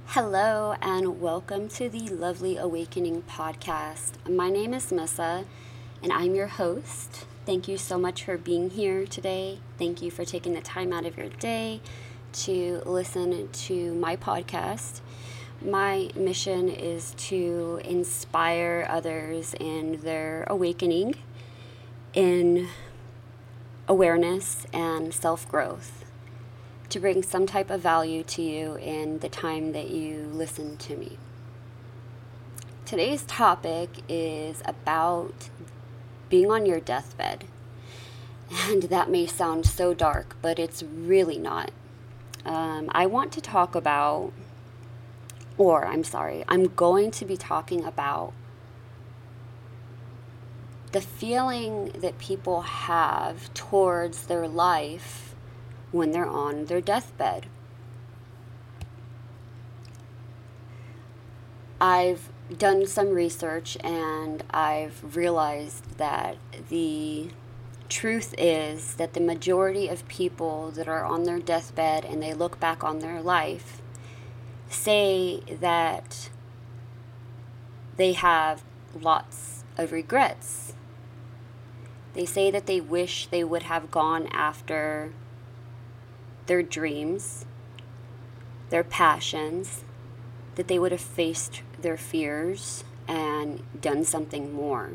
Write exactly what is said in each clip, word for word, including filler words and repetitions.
Hello, and welcome to the Lovely Awakening podcast. My name is Missa, and I'm your host. Thank you so much for being here today. Thank you for taking the time out of your day to listen to my podcast. My mission is to inspire others in their awakening, in awareness and self-growth, to bring some type of value to you in the time that you listen to me. Today's topic is about being on your deathbed. And that may sound so dark, but it's really not. Um, I want to talk about, or I'm sorry, I'm going to be talking about the feeling that people have towards their life when they're on their deathbed. I've done some research and I've realized that the truth is that the majority of people that are on their deathbed and they look back on their life say that they have lots of regrets. They say that they wish they would have gone after their dreams, their passions, that they would have faced their fears and done something more.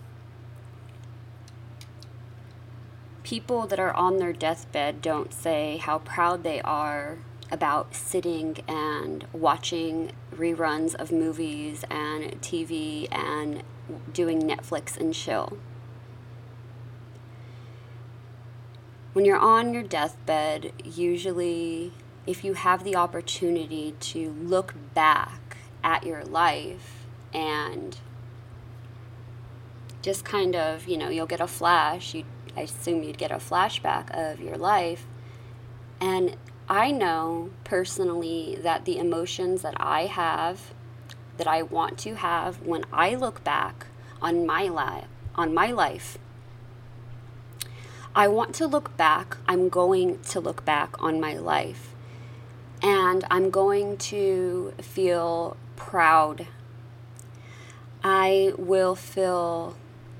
People that are on their deathbed don't say how proud they are about sitting and watching reruns of movies and T V and doing Netflix and chill. When you're on your deathbed, usually if you have the opportunity to look back at your life and just kind of, you know, you'll get a flash, you I assume you'd get a flashback of your life. And I know personally that the emotions that I have, that I want to have when I look back on my life, on my life, I want to look back, I'm going to look back on my life, and I'm going to feel proud. I will feel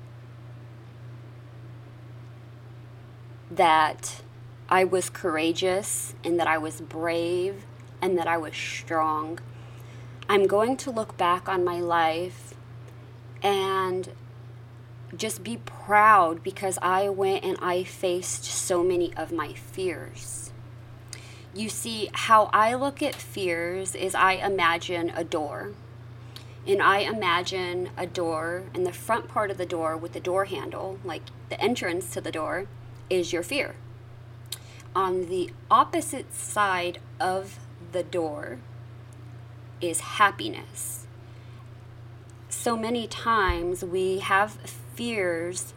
that I was courageous and that I was brave and that I was strong. I'm going to look back on my life and just be proud because I went and I faced so many of my fears. You see, how I look at fears is I imagine a door. And I imagine a door, and the front part of the door with the door handle, like the entrance to the door, is your fear. On the opposite side of the door is happiness. So many times we have fears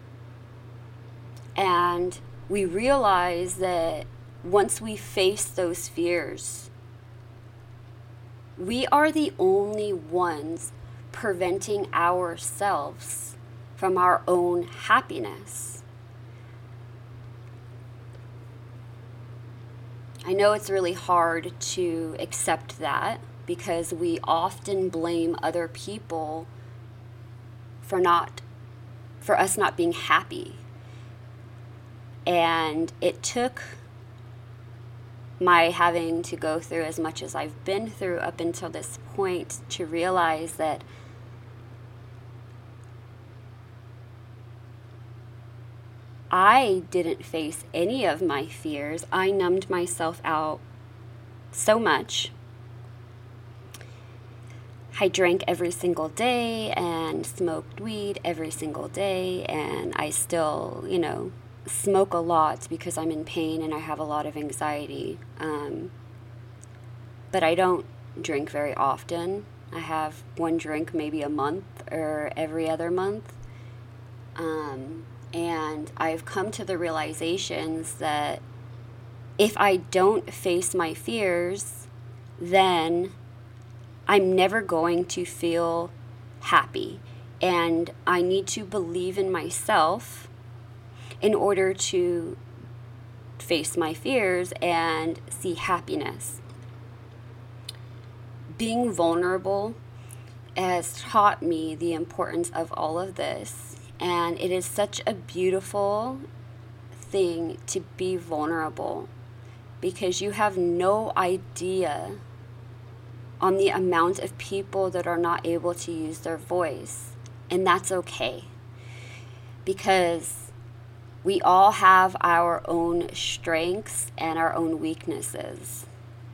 and we realize that once we face those fears, we are the only ones preventing ourselves from our own happiness. I know it's really hard to accept that because we often blame other people for not for us not being happy. And it took my having to go through as much as I've been through up until this point to realize that I didn't face any of my fears. I numbed myself out so much. I drank every single day and smoked weed every single day, and I still, you know, smoke a lot because I'm in pain and I have a lot of anxiety. Um, but I don't drink very often. I have one drink maybe a month or every other month. Um, and I've come to the realizations that if I don't face my fears, then I'm never going to feel happy. And I need to believe in myself in order to face my fears and see happiness. being vulnerable has taught me the importance of all of this. And it is such a beautiful thing to be vulnerable, because you have no idea on the amount of people that are not able to use their voice. And that's okay, because we all have our own strengths and our own weaknesses.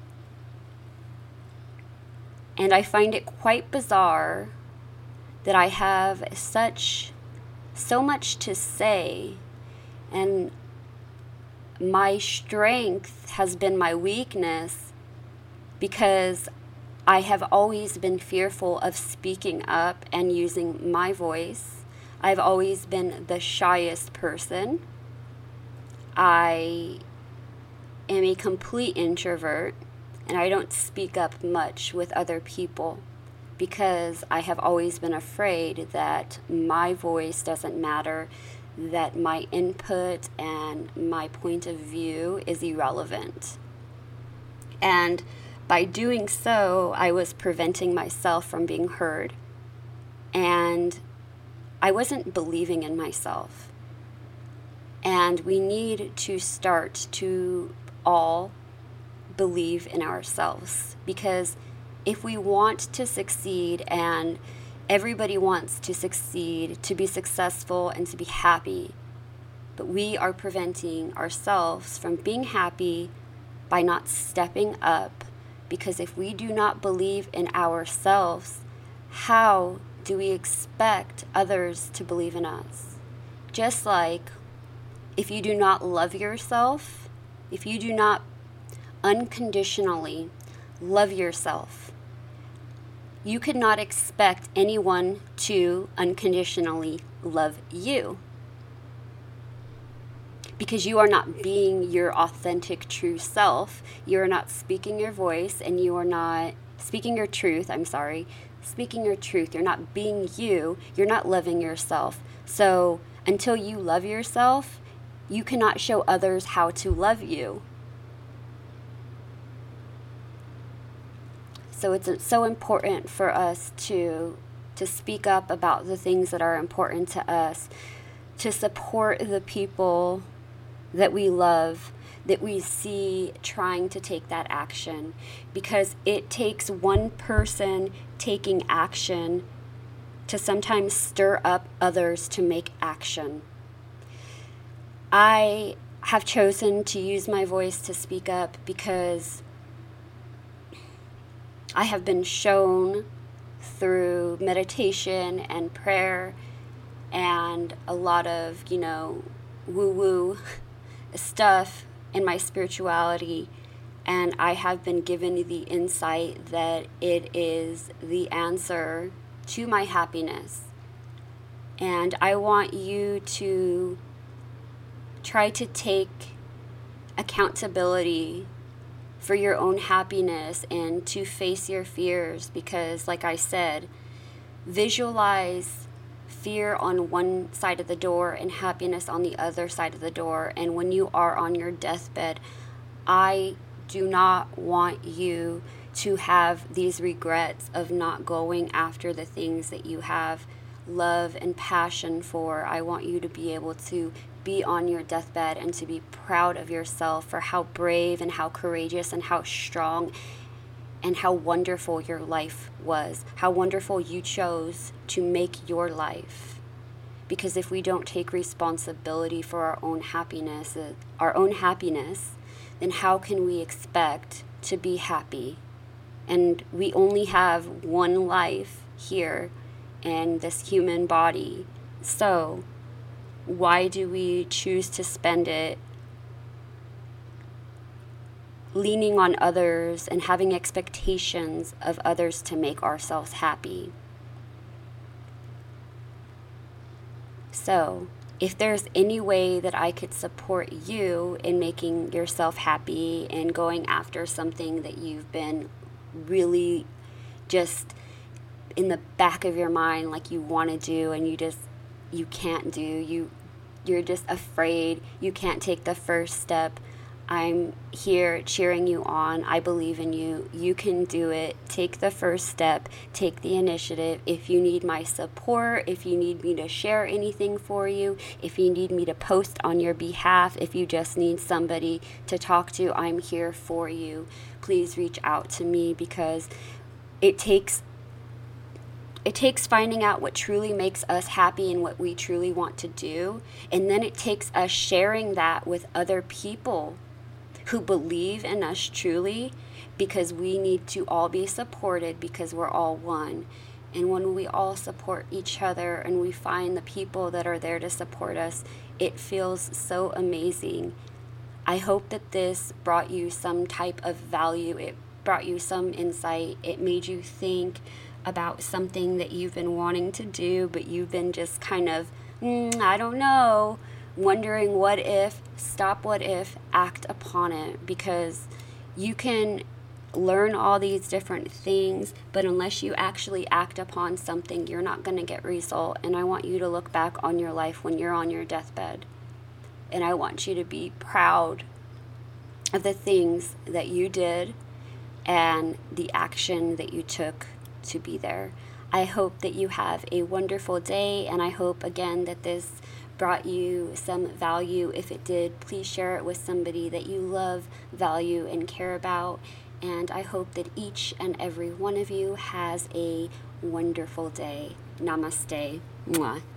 And I find it quite bizarre that I have such, so much to say, and my strength has been my weakness, because I have always been fearful of speaking up and using my voice. I've always been the shyest person. I am a complete introvert, and I don't speak up much with other people because I have always been afraid that my voice doesn't matter, that my input and my point of view is irrelevant. And by doing so, I was preventing myself from being heard. And I wasn't believing in myself. And we need to start to all believe in ourselves, because if we want to succeed, and everybody wants to succeed, to be successful, and to be happy, but we are preventing ourselves from being happy by not stepping up, because if we do not believe in ourselves, how do we expect others to believe in us? Just like if you do not love yourself, if you do not unconditionally love yourself, you could not expect anyone to unconditionally love you, because you are not being your authentic true self. You are not speaking your voice, and you are not speaking your truth. I'm sorry, speaking your truth. You're not being you. You're not loving yourself. So until you love yourself, you cannot show others how to love you. So it's so important for us to to speak up about the things that are important to us, to support the people that we love, that we see trying to take that action, because it takes one person taking action to sometimes stir up others to make action. I have chosen to use my voice to speak up because I have been shown through meditation and prayer and a lot of, you know, woo-woo stuff in my spirituality, and I have been given the insight that it is the answer to my happiness. And I want you to try to take accountability for your own happiness and to face your fears, because like I said, visualize fear on one side of the door and happiness on the other side of the door. And when you are on your deathbed, I do not want you to have these regrets of not going after the things that you have love and passion for. I want you to be able to be on your deathbed and to be proud of yourself for how brave and how courageous and how strong and how wonderful your life was, how wonderful you chose to make your life. Because if we don't take responsibility for our own happiness, uh, our own happiness, then how can we expect to be happy? And we only have one life here in this human body. So why do we choose to spend it leaning on others and having expectations of others to make ourselves happy? So, if there's any way that I could support you in making yourself happy and going after something that you've been really just in the back of your mind, like you want to do and you just, you can't do, you, you're just afraid, you can't take the first step, I'm here cheering you on. I believe in you. You can do it. Take the first step. Take the initiative. If you need my support, if you need me to share anything for you, if you need me to post on your behalf, if you just need somebody to talk to, I'm here for you. Please reach out to me, because it takes It takes finding out what truly makes us happy and what we truly want to do. And then it takes us sharing that with other people who believe in us truly, because we need to all be supported, because we're all one. And when we all support each other and we find the people that are there to support us, it feels so amazing. I hope that this brought you some type of value. It brought you some insight. It made you think about something that you've been wanting to do, but you've been just kind of, mm, I don't know, wondering what if. Stop what if, act upon it, because you can learn all these different things, but unless you actually act upon something, you're not going to get result. And I want you to look back on your life when you're on your deathbed, and I want you to be proud of the things that you did and the action that you took to be there. I hope that you have a wonderful day, and I hope again that this brought you some value. If it did, please share it with somebody that you love, value, and care about. And I hope that each and every one of you has a wonderful day. Namaste. Mwah.